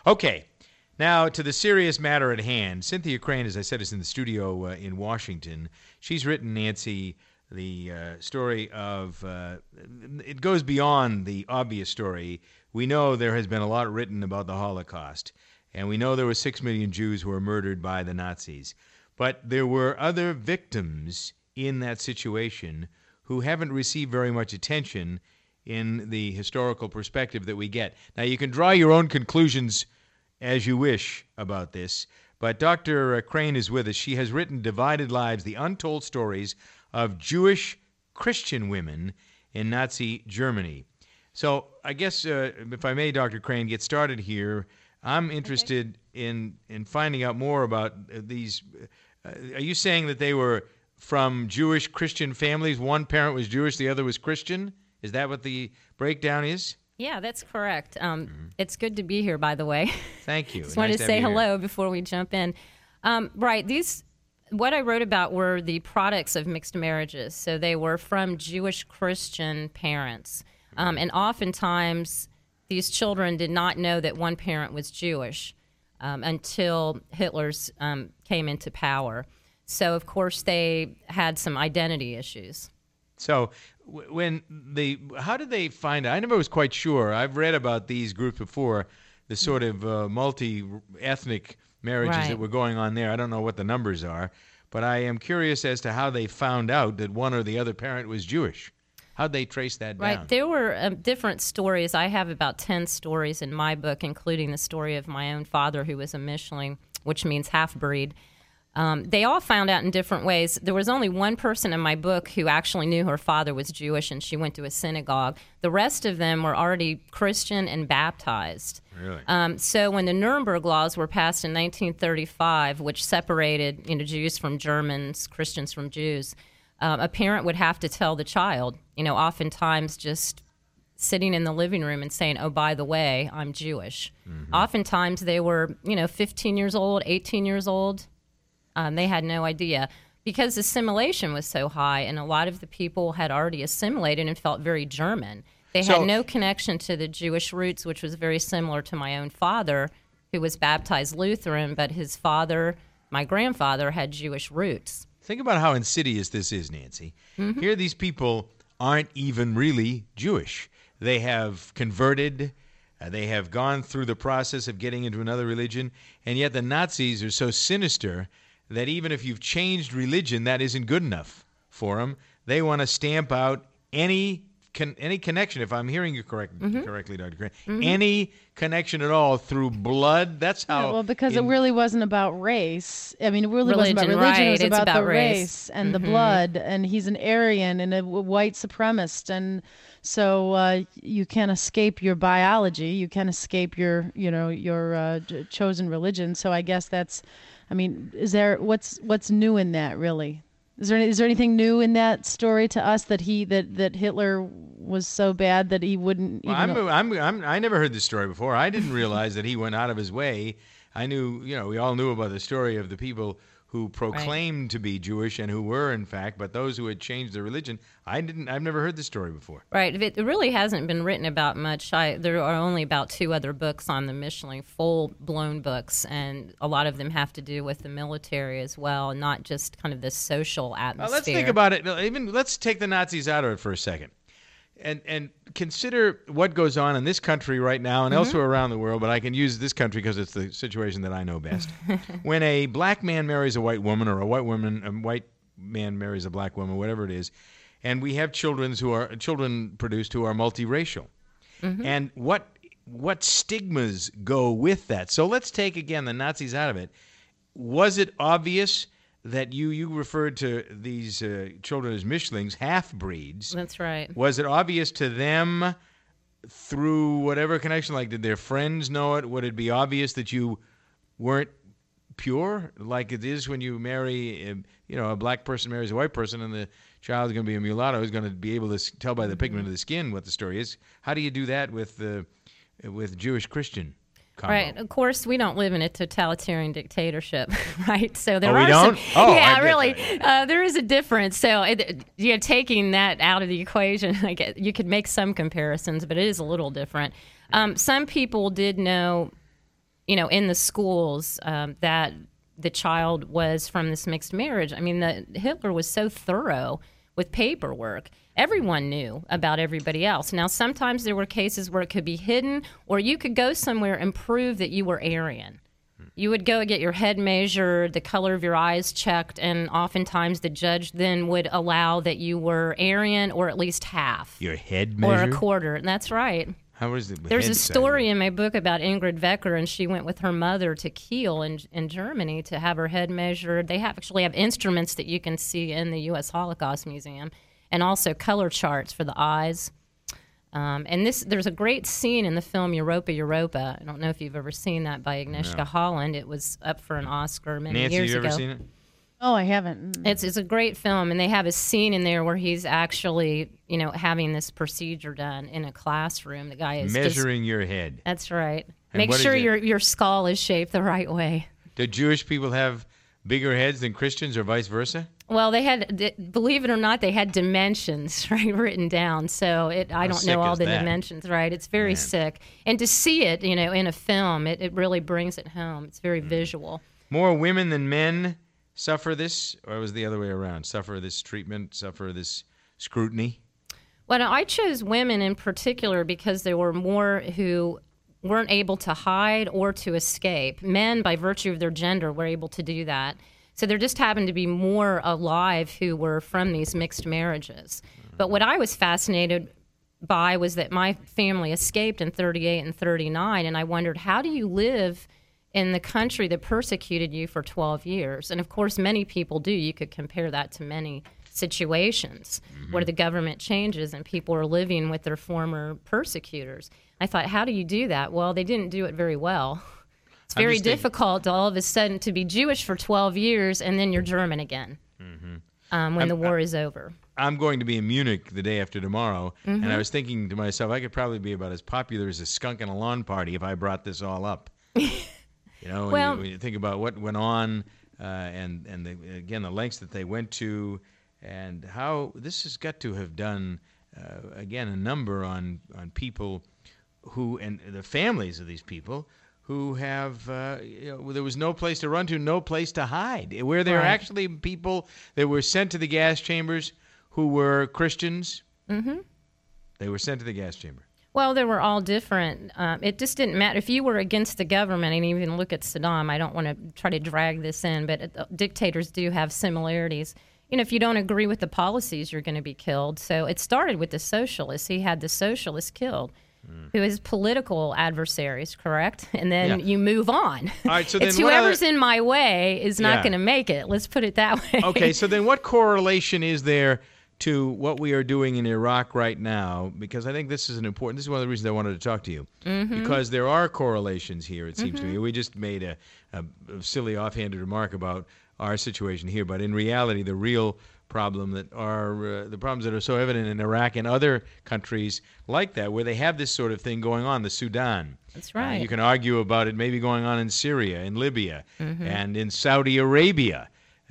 Okay. Now, to the serious matter at hand. Cynthia Crane, as I said, is in the studio in Washington. She's written, Nancy, the story of... it goes beyond the obvious story. We know there has been a lot written about the Holocaust, and we know there were 6 million Jews who were murdered by the Nazis. But there were other victims in that situation who haven't received very much attention in the historical perspective that we get. Now, you can draw your own conclusions as you wish about this, but Dr. Crane is with us. She has written Divided Lives, the untold stories of Jewish Christian women in Nazi Germany. So I guess, if I may, Dr. Crane, get started here. I'm interested in finding out more about these. Are you saying that they were from Jewish Christian families? One parent was Jewish, the other was Christian? Is that what the breakdown is? Yeah, that's correct. It's good to be here, by the way. Thank you. Just wanted to say hello before we jump in. Right, what I wrote about were the products of mixed marriages. So they were from Jewish Christian parents. And oftentimes, these children did not know that one parent was Jewish until Hitler's came into power. So, of course, they had some identity issues. So, how did they find out? I never was quite sure. I've read about these groups before, the sort of multi-ethnic marriages that were going on there. I don't know what the numbers are, but I am curious as to how they found out that one or the other parent was Jewish. How'd they trace that down? Right. There were different stories. I have about 10 stories in my book, including the story of my own father, who was a Mischling, which means half-breed. They all found out in different ways. There was only one person in my book who actually knew her father was Jewish, and she went to a synagogue. The rest of them were already Christian and baptized. Really? So when the Nuremberg laws were passed in 1935, which separated Jews from Germans, Christians from Jews, a parent would have to tell the child, oftentimes just sitting in the living room and saying, oh, by the way, I'm Jewish. Mm-hmm. Oftentimes they were, 15 years old, 18 years old. They had no idea because assimilation was so high, and a lot of the people had already assimilated and felt very German. They had no connection to the Jewish roots, which was very similar to my own father, who was baptized Lutheran, but his father, my grandfather, had Jewish roots. Think about how insidious this is, Nancy. Mm-hmm. Here, these people aren't even really Jewish. They have converted. They have gone through the process of getting into another religion, and yet the Nazis are so sinister that even if you've changed religion, that isn't good enough for them. They want to stamp out any connection, if I'm hearing you correctly, Dr. Crane, any connection at all through blood. That's how... Yeah, well, because it really wasn't about race. I mean, it really wasn't about religion. Right. It was about the race and the blood. And he's an Aryan and a white supremacist. And so you can't escape your biology. You can't escape your chosen religion. So I guess that's... I mean, what's new in that, really? Is there anything new in that story to us that Hitler was so bad that he wouldn't? I never heard this story before. I didn't realize that he went out of his way. I knew, we all knew about the story of the people who proclaimed to be Jewish and who were, in fact, but those who had changed their religion, I've never heard this story before. Right. It really hasn't been written about much. There are only about 2 other books on the Mischling, full-blown books, and a lot of them have to do with the military as well, not just kind of the social atmosphere. Let's think about it. Let's take the Nazis out of it for a second. And consider what goes on in this country right now and elsewhere around the world, but I can use this country because it's the situation that I know best. When a black man marries a white woman, or a white man marries a black woman, whatever it is, and we have children produced who are multiracial. And what stigmas go with that? So let's take, again, the Nazis out of it. Was it obvious that you referred to these children as Mischlings, half-breeds? That's right. Was it obvious to them through whatever connection? Like, did their friends know it? Would it be obvious that you weren't pure, like it is when you marry, a black person marries a white person, and the child is going to be a mulatto, who's going to be able to tell by the pigment of the skin what the story is? How do you do that with Jewish Christian combo? Right. Of course, we don't live in a totalitarian dictatorship, right? So there are don't? Really. There is a difference. So, taking that out of the equation, you could make some comparisons, but it is a little different. Some people did know in the schools that the child was from this mixed marriage. I mean, Hitler was so thorough with paperwork. Everyone knew about everybody else. Now, sometimes there were cases where it could be hidden, or you could go somewhere and prove that you were Aryan. You would go get your head measured, the color of your eyes checked, and oftentimes the judge then would allow that you were Aryan or at least half. Your head measured? Or a quarter. That's right. How is it? There's a story in my book about Ingrid Wecker, and she went with her mother to Kiel in Germany to have her head measured. They actually have instruments that you can see in the U.S. Holocaust Museum, and also color charts for the eyes. And there's a great scene in the film Europa, Europa. I don't know if you've ever seen that by Agnieszka Holland. It was up for an Oscar many years ago. Nancy, you ever seen it? Oh, I haven't. It's a great film, and they have a scene in there where he's actually, having this procedure done in a classroom. The guy is measuring your head. That's right. And Make sure your skull is shaped the right way. Do Jewish people have bigger heads than Christians, or vice versa? Well, they had, believe it or not, they had dimensions, right, written down. So I don't know all the dimensions, right? It's very sick. And to see it, in a film, it really brings it home. It's very visual. More women than men suffer this, or was it the other way around? Suffer this treatment, suffer this scrutiny? Well, I chose women in particular because there were more who weren't able to hide or to escape. Men, by virtue of their gender, were able to do that. So there just happened to be more alive who were from these mixed marriages. But what I was fascinated by was that my family escaped in 38 and 39, and I wondered, how do you live in the country that persecuted you for 12 years? And of course, many people do. You could compare that to many situations where the government changes and people are living with their former persecutors. I thought, how do you do that? Well, they didn't do it very well. It's very difficult to all of a sudden to be Jewish for 12 years and then you're German again when the war is over. I'm going to be in Munich the day after tomorrow, and I was thinking to myself, I could probably be about as popular as a skunk in a lawn party if I brought this all up. When you think about what went on and again, the lengths that they went to, and how this has got to have done, again, a number on people who, and the families of these people, who have, there was no place to run to, no place to hide. Where there are actually people that were sent to the gas chambers who were Christians, they were sent to the gas chamber. Well, they were all different. It just didn't matter. If you were against the government, and even look at Saddam, I don't want to try to drag this in, but dictators do have similarities. If you don't agree with the policies, you're going to be killed. So it started with the socialists. He had the socialists killed. Who is political adversaries, correct? And then you move on. All right, so then it's whoever's in my way is not going to make it. Let's put it that way. Okay, so then what correlation is there to what we are doing in Iraq right now? Because I think this is this is one of the reasons I wanted to talk to you. Because there are correlations here, it seems to me. We just made a silly offhanded remark about our situation here, but in reality, the real problem that are the problems that are so evident in Iraq and other countries like that, where they have this sort of thing going on, the Sudan. That's right. You can argue about it maybe going on in Syria, in Libya, and in Saudi Arabia.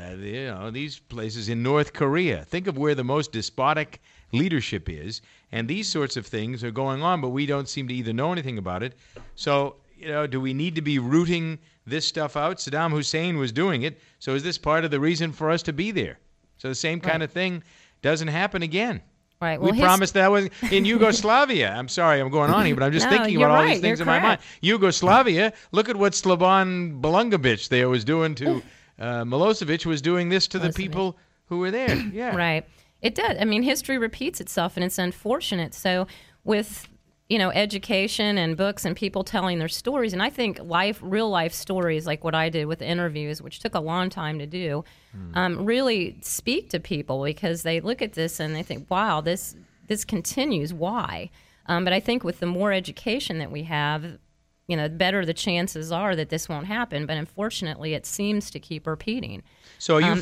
These places in North Korea. Think of where the most despotic leadership is, and these sorts of things are going on, but we don't seem to either know anything about it. So, do we need to be rooting this stuff out? Saddam Hussein was doing it, so is this part of the reason for us to be there? So the same kind of thing doesn't happen again. Right. Well, we promised that was in Yugoslavia. I'm sorry, I'm going on here, but I'm just thinking about all these things in my mind. Yugoslavia, look at what Slobodan Milosevic there was doing to Milosevic was doing this to the people who were there. Yeah. Right. It does. I mean, history repeats itself, and it's unfortunate. So with education and books and people telling their stories. And I think real life stories like what I did with interviews, which took a long time to do, really speak to people because they look at this and they think, wow, this continues. Why? But I think with the more education that we have, the better the chances are that this won't happen. But unfortunately, it seems to keep repeating. So you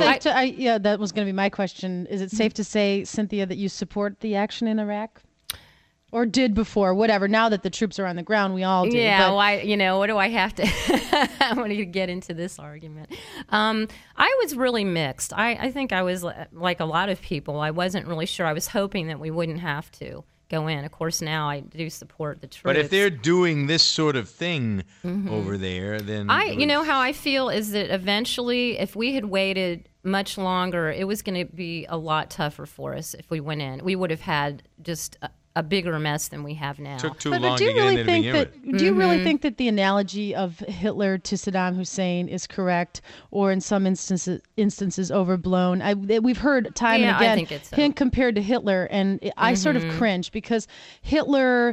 that was going to be my question. Is it safe to say, Cynthia, that you support the action in Iraq? Or did before, whatever. Now that the troops are on the ground, we all do. Yeah, what do I have to... I want to get into this argument. I was really mixed. I think I was like a lot of people. I wasn't really sure. I was hoping that we wouldn't have to go in. Of course, now I do support the troops. But if they're doing this sort of thing over there, then you know how I feel is that eventually, if we had waited much longer, it was going to be a lot tougher for us if we went in. We would have had just a bigger mess than we have now. took too But long do to you get really in there to think begin with. that? Do you really think that the analogy of Hitler to Saddam Hussein is correct, or in some instances overblown? We've heard time and Yeah, I again think it's so. him compared to Hitler, and I sort of cringe because Hitler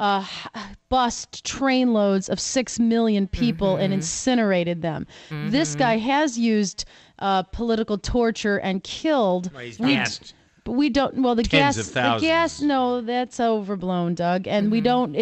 bust trainloads of 6 million people and incinerated them. This guy has used political torture and killed. Well, he's gassed. But we don't. Well, the Tens gas. of thousands. The gas. No, that's overblown, Doug. And we don't.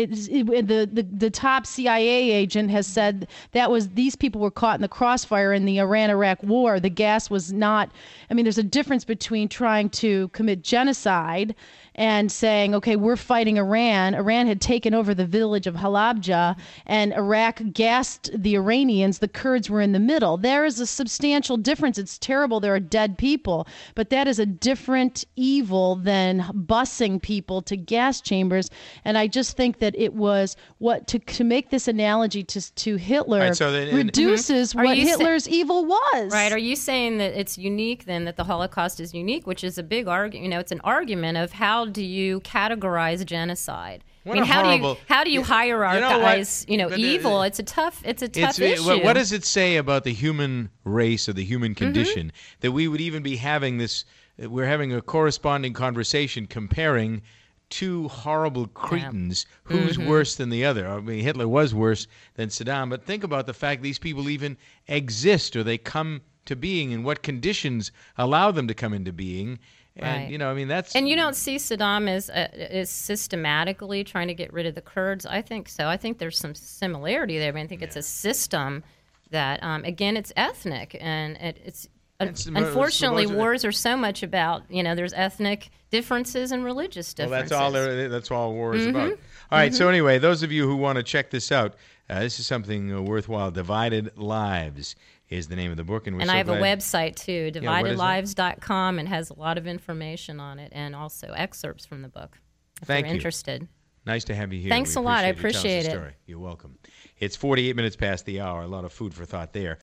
The top CIA agent has said these people were caught in the crossfire in the Iran-Iraq war. The gas was not. I mean, there's a difference between trying to commit genocide and saying, okay, we're fighting Iran. Iran had taken over the village of Halabja, and Iraq gassed the Iranians. The Kurds were in the middle. There is a substantial difference. It's terrible. There are dead people, but that is a different evil than busing people to gas chambers. And I just think that it was to make this analogy to Hitler Right, so then- reduces Are what you Hitler's evil was. Right? Are you saying that it's unique then, that the Holocaust is unique, which is a big argument? You know, it's an argument of how do you categorize genocide? What I mean, a how horrible- do you hierarchize, But evil? It's a tough issue. What does it say about the human race or the human condition that we would even be having this? We're having a corresponding conversation comparing two horrible cretins. Who's worse than the other? I mean, Hitler was worse than Saddam, but think about the fact these people even exist, or they come to being, and what conditions allow them to come into being. And Right. I mean, that's. And you don't see Saddam as systematically trying to get rid of the Kurds? I think so. I think there's some similarity there. I mean, I think it's a system that, again, it's ethnic, and it's unfortunately, wars are so much about, there's ethnic differences and religious differences. Well, that's all war is about. All right. So anyway, those of you who want to check this out, this is something worthwhile. Divided Lives is the name of the book, and I have a website too, what is it? dividedlives.com, and has a lot of information on it, and also excerpts from the book if Thank you're you. interested. Nice to have you here. Thanks We a lot. I you telling us the appreciate it. story. You're welcome. It's 48 minutes past the hour. A lot of food for thought there.